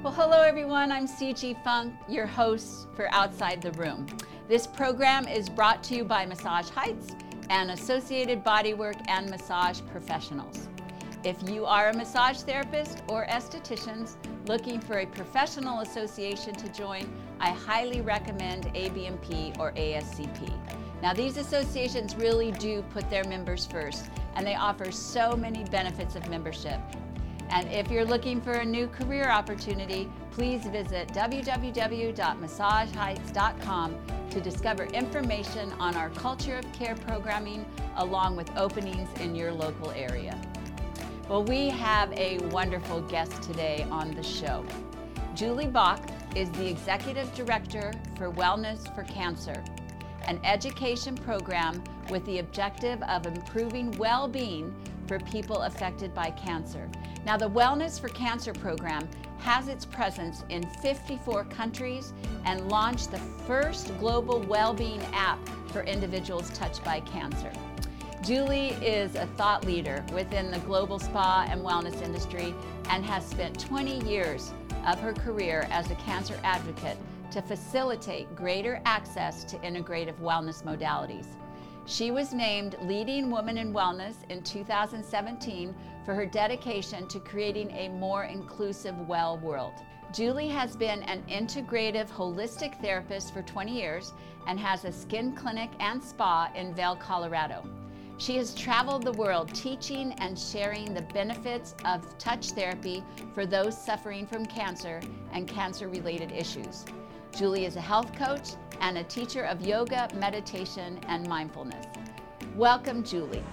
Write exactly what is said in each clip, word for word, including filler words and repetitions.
Well, hello everyone. I'm C G Funk, your host for Outside the Room. This program is brought to you by Massage Heights and Associated Bodywork and Massage Professionals. If you are a massage therapist or estheticians looking for a professional association to join, I highly recommend A B M P or A S C P. Now, these associations really do put their members first, and they offer so many benefits of membership. And if you're looking for a new career opportunity, please visit w w w dot massage heights dot com to discover information on our culture of care programming, along with openings in your local area. Well, we have a wonderful guest today on the show. Julie Bach is the Executive Director for Wellness for Cancer, an education program with the objective of improving well-being for people affected by cancer. Now, the Wellness for Cancer program has its presence in fifty-four countries and launched the first global well-being app for individuals touched by cancer. Julie is a thought leader within the global spa and wellness industry and has spent twenty years of her career as a cancer advocate to facilitate greater access to integrative wellness modalities. She was named Leading Woman in Wellness in two thousand seventeen for her dedication to creating a more inclusive well world. Julie has been an integrative holistic therapist for twenty years and has a skin clinic and spa in Vail, Colorado. She has traveled the world teaching and sharing the benefits of touch therapy for those suffering from cancer and cancer-related issues. Julie is a health coach and a teacher of yoga, meditation, and mindfulness. Welcome, Julie.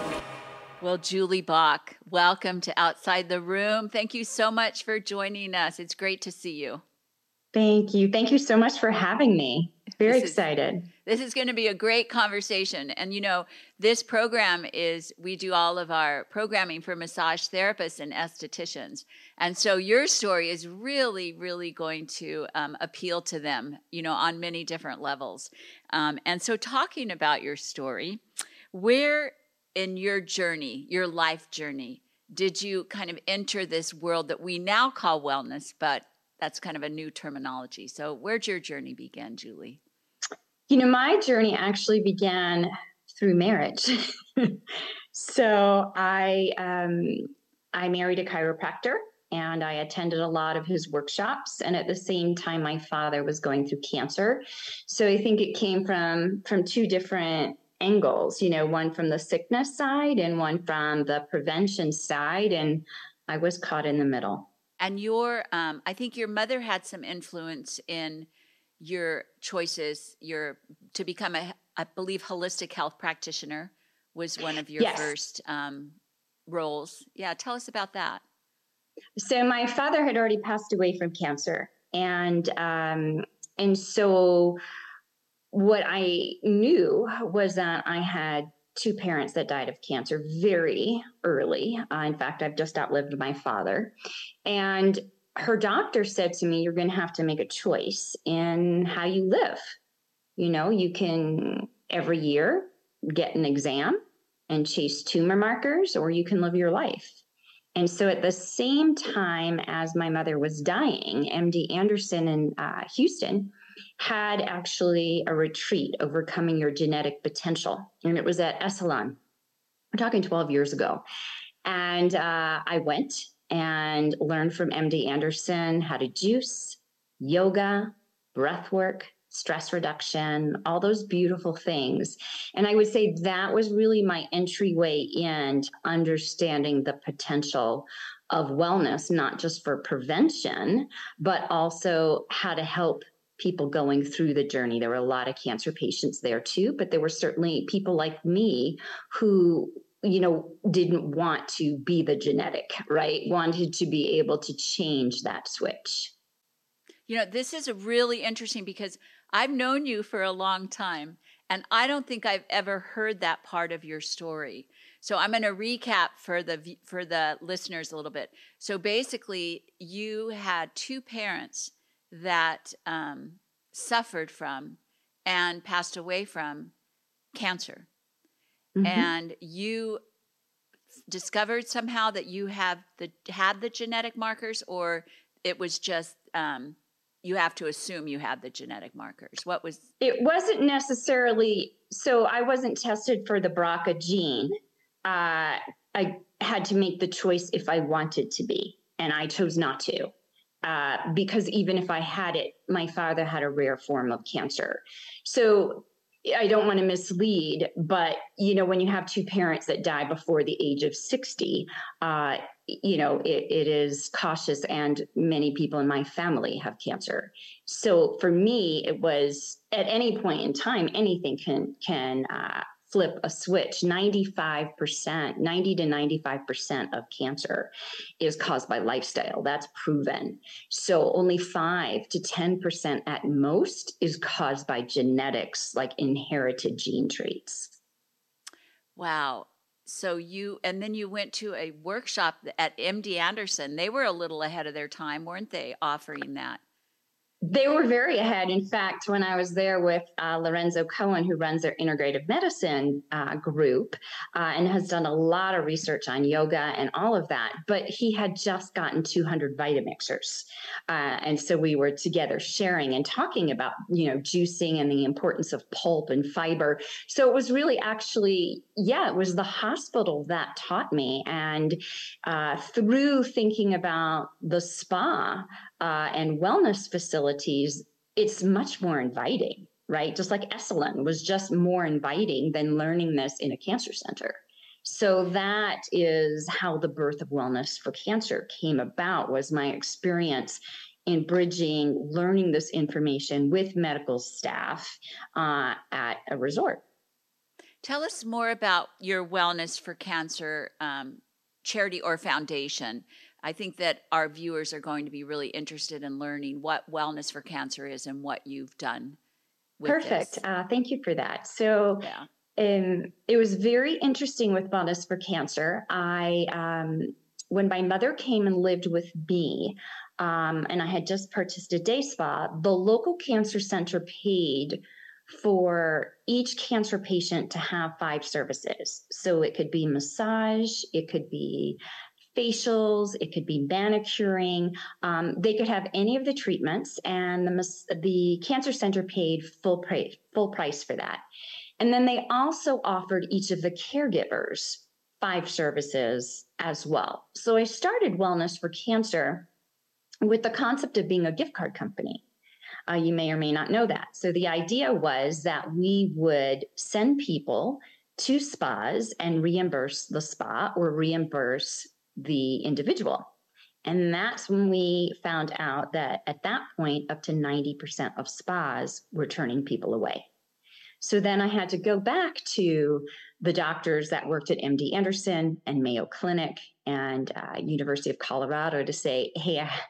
Well, Julie Bach, welcome to Outside the Room. Thank you so much for joining us. It's great to see you. Thank you. Thank you so much for having me. Very This is- excited. This is going to be a great conversation. And you know, this program is, we do all of our programming for massage therapists and estheticians. And so your story is really, really going to um, appeal to them, you know, on many different levels. Um, and so talking about your story, where in your journey, your life journey, did you kind of enter this world that we now call wellness, but that's kind of a new terminology. So where'd your journey begin, Julie? You know, my journey actually began through marriage. so I um, I married a chiropractor and I attended a lot of his workshops. And at the same time, my father was going through cancer. So I think it came from from two different angles, you know, one from the sickness side and one from the prevention side. And I was caught in the middle. And your, um, I think your mother had some influence in your choices. Your to become a, I believe, holistic health practitioner was one of your Yes. first um, roles. Yeah, tell us about that. So my father had already passed away from cancer, and um, and so what I knew was that I had two parents that died of cancer very early. Uh, in fact, I've just outlived my father. And her doctor said to me, you're going to have to make a choice in how you live. You know, you can every year get an exam and chase tumor markers, or you can live your life. And so at the same time as my mother was dying, M D Anderson in uh, Houston had actually a retreat, Overcoming Your Genetic Potential. And it was at Esalen. We're talking twelve years ago. And uh, I went and learned from M D Anderson how to juice, yoga, breath work, stress reduction, all those beautiful things. And I would say that was really my entryway in understanding the potential of wellness, not just for prevention, but also how to help people going through the journey. There were a lot of cancer patients there too, but there were certainly people like me who, you know, didn't want to be the genetic, right? Wanted to be able to change that switch. You know, this is a really interesting because I've known you for a long time, and I don't think I've ever heard that part of your story. So I'm going to recap for the for the listeners a little bit. So basically, you had two parents that um, suffered from and passed away from cancer. Mm-hmm. And you discovered somehow that you have the had the genetic markers, or it was just, um, you have to assume you had the genetic markers? What was? It wasn't necessarily, so I wasn't tested for the B R C A gene. Uh, I had to make the choice if I wanted to be, and I chose not to. Uh, because even if I had it, my father had a rare form of cancer. So I don't want to mislead, but, you know, when you have two parents that die before the age of sixty, uh, you know, it, it is cautious, and many people in my family have cancer. So for me, it was at any point in time, anything can, can, uh, flip a switch. ninety-five percent, ninety to ninety-five percent of cancer is caused by lifestyle. That's proven. So only five to ten percent at most is caused by genetics, like inherited gene traits. Wow. So you, and then you went to a workshop at M D Anderson. They were a little ahead of their time, weren't they, offering that? They were very ahead. In fact, when I was there with uh, Lorenzo Cohen, who runs their integrative medicine uh, group uh, and has done a lot of research on yoga and all of that, but he had just gotten two hundred Vitamixers. Uh, and so we were together sharing and talking about, you know, juicing and the importance of pulp and fiber. So it was really actually, yeah, it was the hospital that taught me. And uh, through thinking about the spa, Uh, and wellness facilities, it's much more inviting, right? Just like Esalen was just more inviting than learning this in a cancer center. So that is how the birth of Wellness for Cancer came about, was my experience in bridging, learning this information with medical staff uh, at a resort. Tell us more about your Wellness for Cancer um, charity or foundation. I think that our viewers are going to be really interested in learning what Wellness for Cancer is and what you've done with Perfect. this. Uh, thank you for that. So yeah. um, it was very interesting with Wellness for Cancer. I, um, when my mother came and lived with me, um, and I had just purchased a day spa, the local cancer center paid for each cancer patient to have five services. So it could be massage, it could be facials, it could be manicuring. Um, they could have any of the treatments, and the the cancer center paid full price full price for that. And then they also offered each of the caregivers five services as well. So I started Wellness for Cancer with the concept of being a gift card company. Uh, you may or may not know that. So the idea was that we would send people to spas and reimburse the spa or reimburse the individual. And that's when we found out that at that point, up to ninety percent of spas were turning people away. So then I had to go back to the doctors that worked at M D Anderson and Mayo Clinic and uh, University of Colorado to say, hey, I,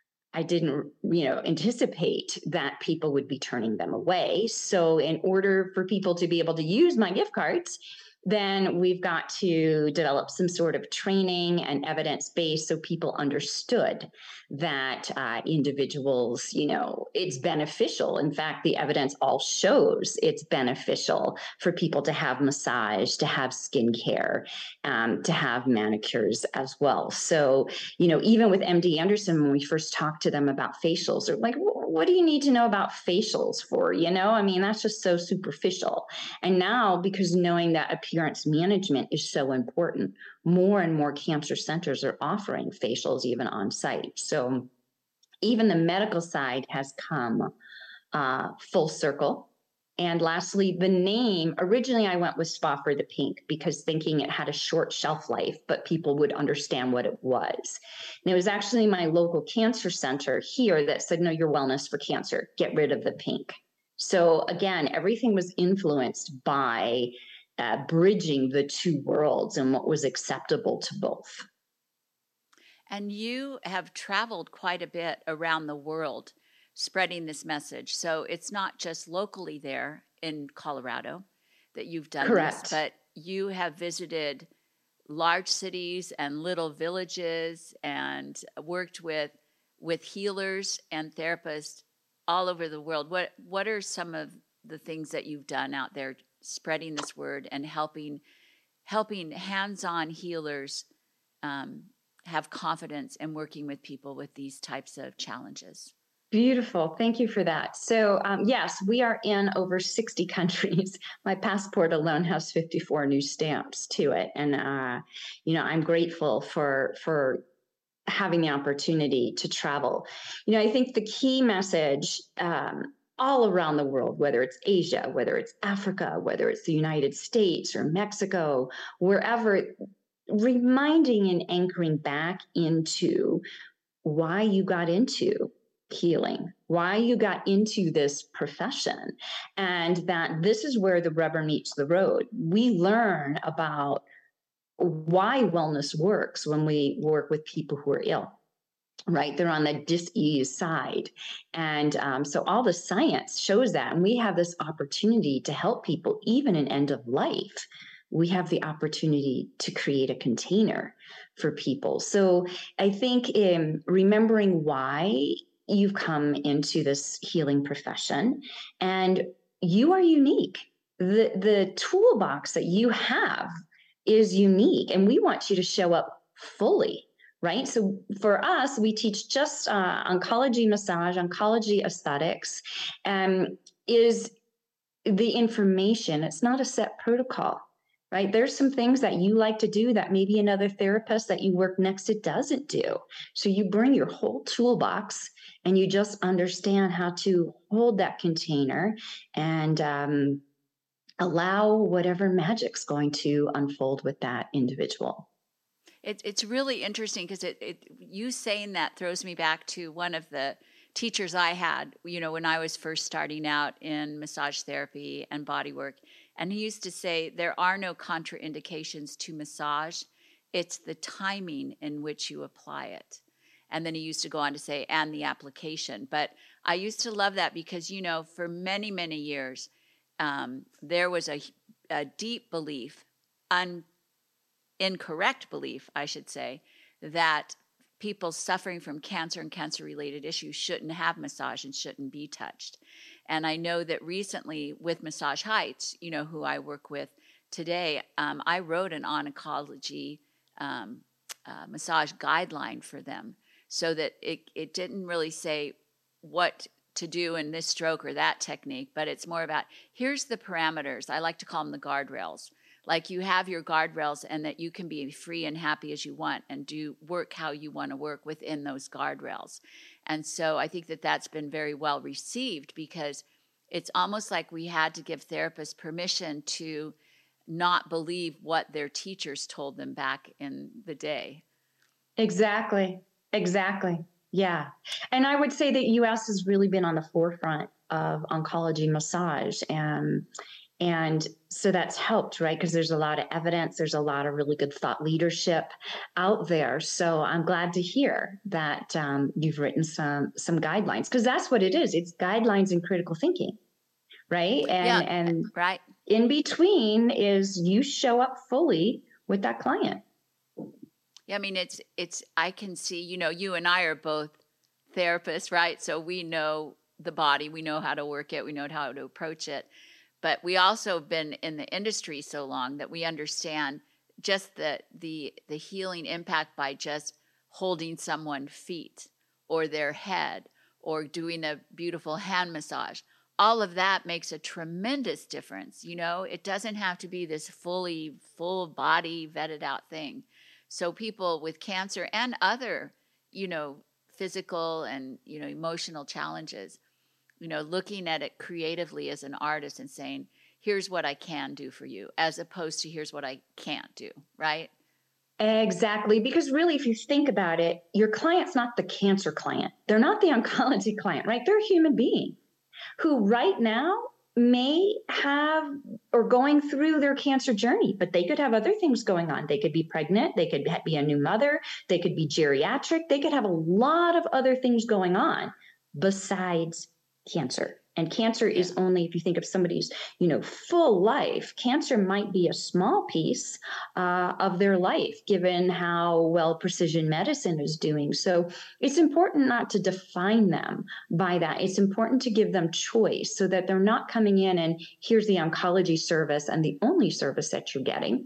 I didn't, you know, anticipate that people would be turning them away. So in order for people to be able to use my gift cards, then we've got to develop some sort of training and evidence base so people understood that uh, individuals, you know, it's beneficial. In fact, the evidence all shows it's beneficial for people to have massage, to have skincare, um, to have manicures as well. So, you know, even with M D Anderson, when we first talked to them about facials, they're like, what do you need to know about facials for? You know, I mean, that's just so superficial. And now, because knowing that appearance management is so important, more and more cancer centers are offering facials even on site. So even the medical side has come uh, full circle. And lastly, the name, originally I went with Spa for the Pink because thinking it had a short shelf life, but people would understand what it was. And it was actually my local cancer center here that said, no, your Wellness for Cancer, get rid of the pink. So again, everything was influenced by uh, bridging the two worlds and what was acceptable to both. And you have traveled quite a bit around the world spreading this message. So it's not just locally there in Colorado that you've done Correct. this, but you have visited large cities and little villages and worked with with healers and therapists all over the world. What what are some of the things that you've done out there spreading this word and helping helping hands-on healers um, have confidence in working with people with these types of challenges? Beautiful. Thank you for that. So, um, yes, we are in over sixty countries. My passport alone has fifty-four new stamps to it. And, uh, you know, I'm grateful for, for having the opportunity to travel. You know, I think the key message, um, all around the world, whether it's Asia, whether it's Africa, whether it's the United States or Mexico, wherever, reminding and anchoring back into why you got into healing, why you got into this profession, and that this is where the rubber meets the road. We learn about why wellness works when we work with people who are ill, right? They're on the dis-ease side. And um, so all the science shows that. And we have this opportunity to help people, even in end of life. We have the opportunity to create a container for people. So I think in remembering why you've come into this healing profession, and you are unique. The, the toolbox that you have is unique, and we want you to show up fully, right? So for us, we teach just uh, oncology massage, oncology aesthetics, and is the information. It's not a set protocol, right? There's some things that you like to do that maybe another therapist that you work next to doesn't do. So you bring your whole toolbox and you just understand how to hold that container and um, allow whatever magic's going to unfold with that individual. It, it's really interesting because it, it, you saying that throws me back to one of the teachers I had, you know, when I was first starting out in massage therapy and body work. And he used to say, there are no contraindications to massage. It's the timing in which you apply it. And then he used to go on to say, and the application. But I used to love that because, you know, for many, many years, um, there was a, a deep belief, un, incorrect belief, I should say, that people suffering from cancer and cancer-related issues shouldn't have massage and shouldn't be touched. And I know that recently with Massage Heights, you know, who I work with today, um, I wrote an oncology um, uh, massage guideline for them so that it, it didn't really say what to do in this stroke or that technique, but it's more about, here's the parameters. I like to call them the guardrails. Like you have your guardrails and that you can be free and happy as you want and do work how you want to work within those guardrails. And so I think that that's been very well received because it's almost like we had to give therapists permission to not believe what their teachers told them back in the day. Exactly. Exactly. Yeah. And I would say that U S has really been on the forefront of oncology massage. And And so that's helped, right? Because there's a lot of evidence. There's a lot of really good thought leadership out there. So I'm glad to hear that um, you've written some some guidelines, because that's what it is. It's guidelines in critical thinking, right? And yeah, and right. In between is you show up fully with that client. Yeah, I mean, it's it's. I can see. You know, you and I are both therapists, right? So we know the body. We know how to work it. We know how to approach it. But we also have been in the industry so long that we understand just the the the healing impact by just holding someone's feet or their head or doing a beautiful hand massage. All of that makes a tremendous difference. You know, it doesn't have to be this fully full body vetted out thing. So people with cancer and other, you know, physical and, you know, emotional challenges, you know, looking at it creatively as an artist and saying, here's what I can do for you, as opposed to here's what I can't do, right? Exactly. Because really, if you think about it, your client's not the cancer client. They're not the oncology client, right? They're a human being who right now may have or going through their cancer journey, but they could have other things going on. They could be pregnant. They could be a new mother. They could be geriatric. They could have a lot of other things going on besides cancer. And cancer yeah. is only, if you think of somebody's, you know, full life, cancer might be a small piece uh, of their life, given how well precision medicine is doing. So it's important not to define them by that. It's important to give them choice so that they're not coming in and here's the oncology service and the only service that you're getting.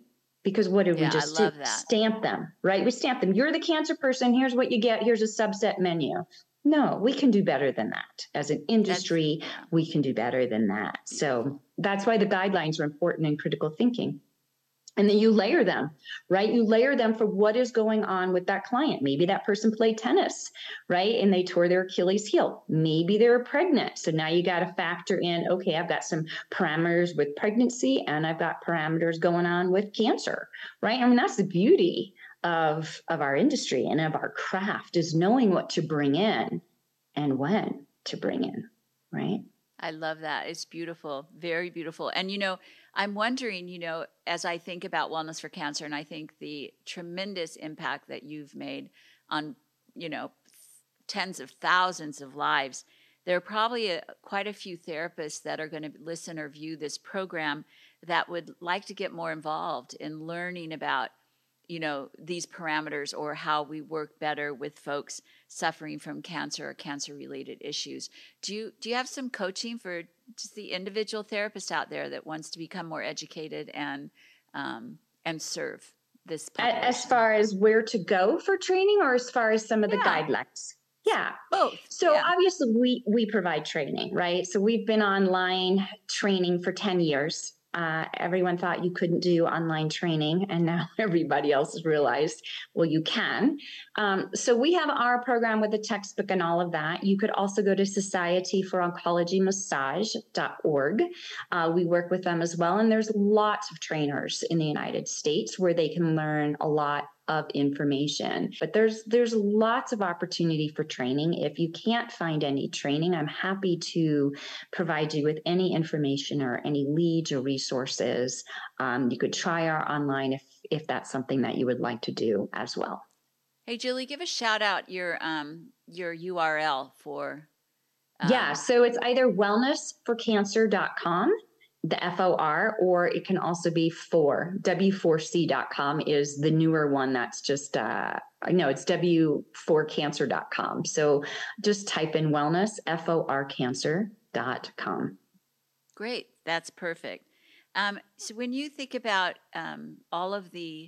Because what did yeah, we just I love do? that. Stamp them, right? We stamp them. You're the cancer person. Here's what you get. Here's a subset menu. No, we can do better than that. As an industry, yeah. we can do better than that. So that's why the guidelines are important in critical thinking. And then you layer them, right? You layer them for what is going on with that client. Maybe that person played tennis, right? And they tore their Achilles heel. Maybe they're pregnant. So now you got to factor in, okay, I've got some parameters with pregnancy and I've got parameters going on with cancer, right? I mean, that's the beauty of, of our industry and of our craft, is knowing what to bring in and when to bring in, right? I love that. It's beautiful, very beautiful. And, you know, I'm wondering, you know, as I think about Wellness for Cancer, and I think the tremendous impact that you've made on, you know, tens of thousands of lives, there are probably a, quite a few therapists that are going to listen or view this program that would like to get more involved in learning about, you know, these parameters, or how we work better with folks suffering from cancer or cancer-related issues. Do you do you have some coaching for just the individual therapist out there that wants to become more educated and um, and serve this population? As far as where to go for training, or as far as some of the yeah. guidelines? Yeah, both. So yeah. obviously we we provide training, right? So we've been online training for ten years. Uh, everyone thought you couldn't do online training, and now everybody else has realized, well, you can. Um, so we have our program with a textbook and all of that. You could also go to society for oncology massage dot org. Uh, we work with them as well, and there's lots of trainers in the United States where they can learn a lot of information. But there's there's lots of opportunity for training. If you can't find any training, I'm happy to provide you with any information or any leads or resources. Um, you could try our online if if that's something that you would like to do as well. Hey, Julie, give a shout out your um your U R L for. Um, yeah, so it's either wellness for cancer dot com, the F O R, or it can also be for W four C dot com is the newer one. That's just, uh, no, it's W four cancer dot com. So just type in wellness, F O R cancer dot com. Great. That's perfect. Um, so when you think about um, all of the,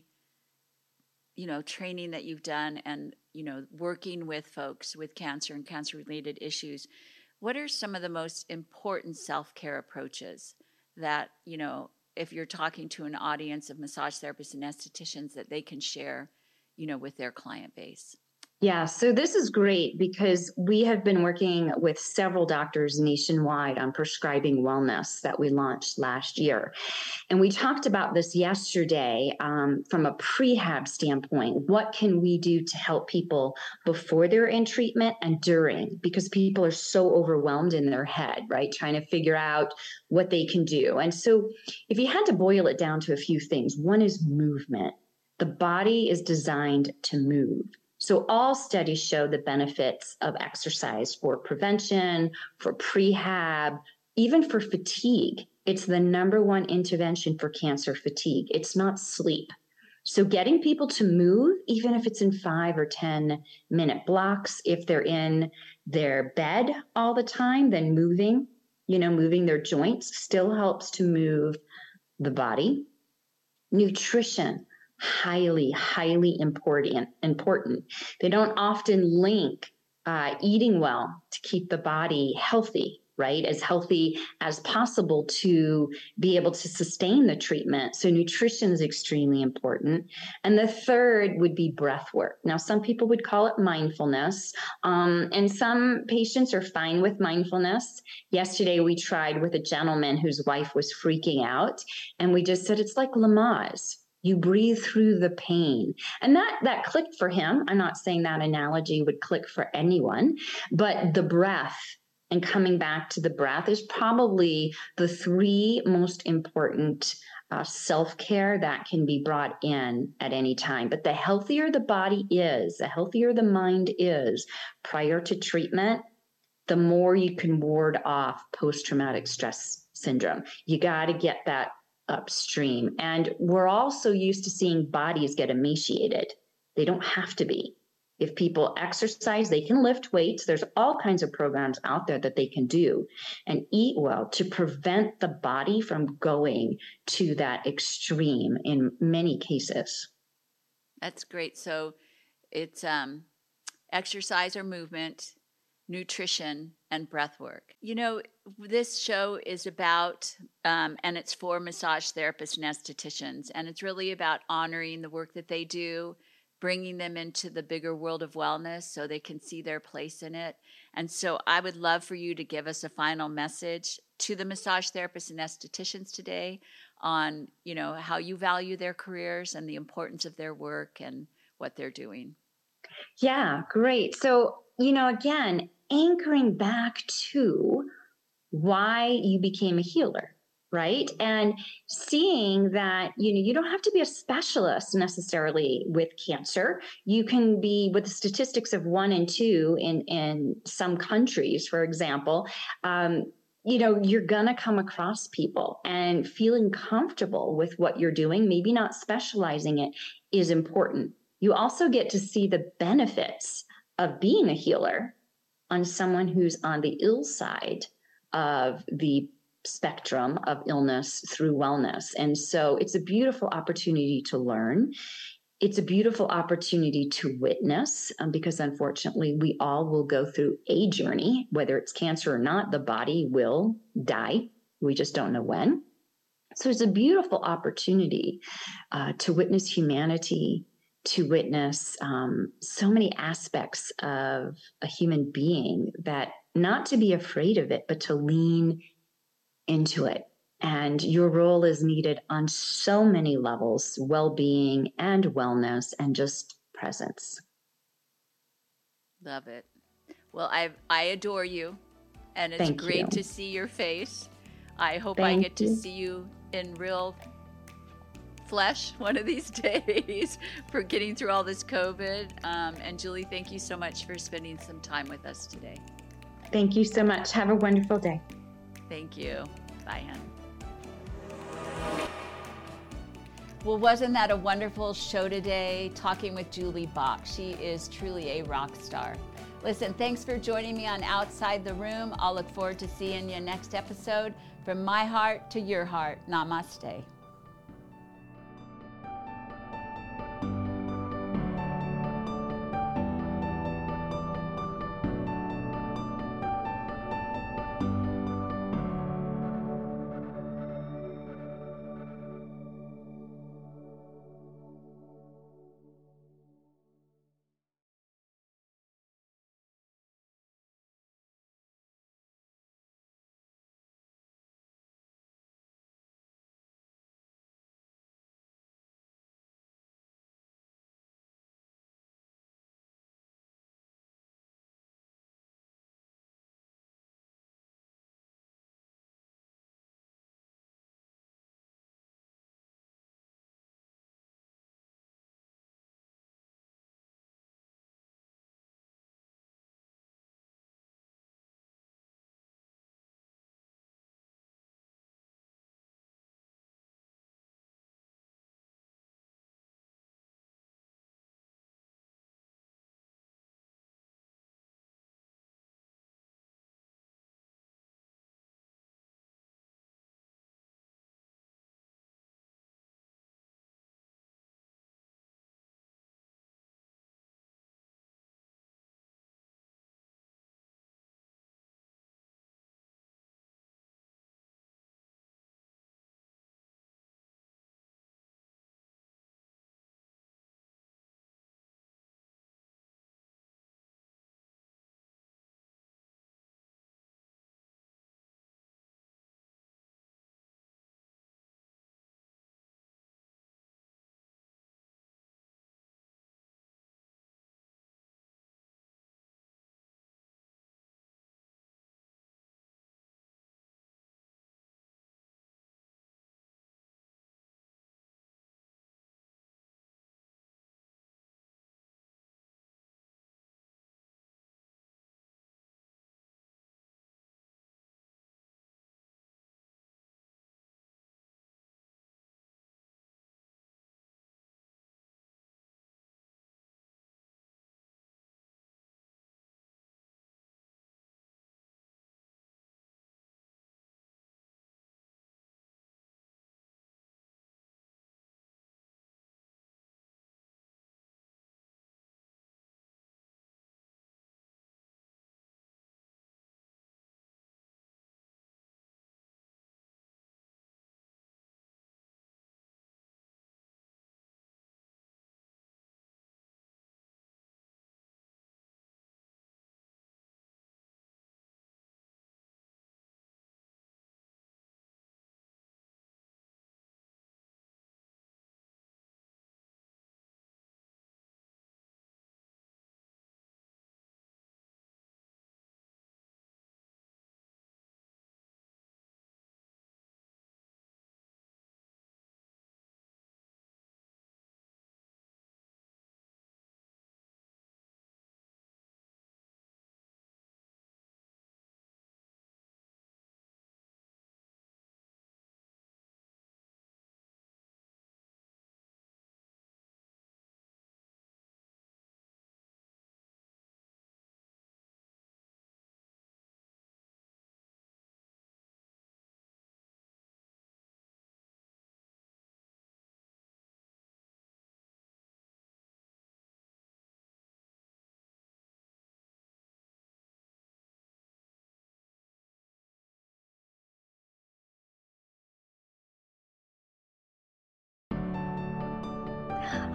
you know, training that you've done and, you know, working with folks with cancer and cancer-related issues, what are some of the most important self-care approaches that, you know, if you're talking to an audience of massage therapists and estheticians, that they can share, you know, with their client base? Yeah, so this is great because we have been working with several doctors nationwide on prescribing wellness that we launched last year. And we talked about this yesterday um, from a prehab standpoint. What can we do to help people before they're in treatment and during? Because people are so overwhelmed in their head, right? Trying to figure out what they can do. And so if you had to boil it down to a few things, one is movement. The body is designed to move. So all studies show the benefits of exercise for prevention, for prehab, even for fatigue. It's the number one intervention for cancer fatigue. It's not sleep. So getting people to move, even if it's in five or ten minute blocks, if they're in their bed all the time, then moving, you know, moving their joints still helps to move the body. Nutrition. Highly, highly important. Important. They don't often link uh, eating well to keep the body healthy, right? As healthy as possible to be able to sustain the treatment. So nutrition is extremely important. And the third would be breath work. Now, some people would call it mindfulness, um, and some patients are fine with mindfulness. Yesterday, we tried with a gentleman whose wife was freaking out, and we just said, it's like Lamaze. You breathe through the pain. And that, that clicked for him. I'm not saying that analogy would click for anyone, but the breath and coming back to the breath is probably the three most important uh, self-care that can be brought in at any time. But the healthier the body is, the healthier the mind is prior to treatment, the more you can ward off post-traumatic stress syndrome. You got to get that upstream. And we're also used to seeing bodies get emaciated. They don't have to be. If people exercise, they can lift weights. There's all kinds of programs out there that they can do and eat well to prevent the body from going to that extreme in many cases. That's great. So it's um, exercise or movement, nutrition, and breath work. You know, this show is about, um, and it's for massage therapists and estheticians, and it's really about honoring the work that they do, bringing them into the bigger world of wellness so they can see their place in it. And so I would love for you to give us a final message to the massage therapists and estheticians today on, you know, how you value their careers and the importance of their work and what they're doing. Yeah, great. So, you know, again, anchoring back to why you became a healer, right? And seeing that, you know, you don't have to be a specialist necessarily with cancer. You can be, with the statistics of one and two in, in some countries, for example, um, you know, you're going to come across people, and feeling comfortable with what you're doing, maybe not specializing it, is important. You also get to see the benefits of being a healer on someone who's on the ill side of the spectrum of illness through wellness. And so it's a beautiful opportunity to learn. It's a beautiful opportunity to witness, um, because unfortunately we all will go through a journey, whether it's cancer or not. The body will die. We just don't know when. So it's a beautiful opportunity uh, to witness humanity, to witness um, so many aspects of a human being, that not to be afraid of it, but to lean into it. And your role is needed on so many levels: well-being and wellness and just presence. Love it. Well, I I adore you, and it's Thank great you. to see your face. I hope Thank I get you. to see you in real flesh one of these days for getting through all this COVID. Um, and Julie, thank you so much for spending some time with us today. Thank you so much. Have a wonderful day. Thank you. Bye, hon. Well, wasn't that a wonderful show today, talking with Julie Bach? She is truly a rock star. Listen, thanks for joining me on Outside the Room. I'll look forward to seeing you next episode. From my heart to your heart, namaste.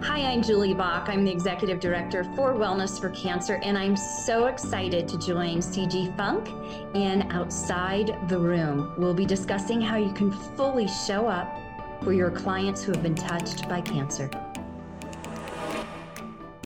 Hi, I'm Julie Bach. I'm the Executive Director for Wellness for Cancer, and I'm so excited to join C G Funk in Outside the Room. We'll be discussing how you can fully show up for your clients who have been touched by cancer.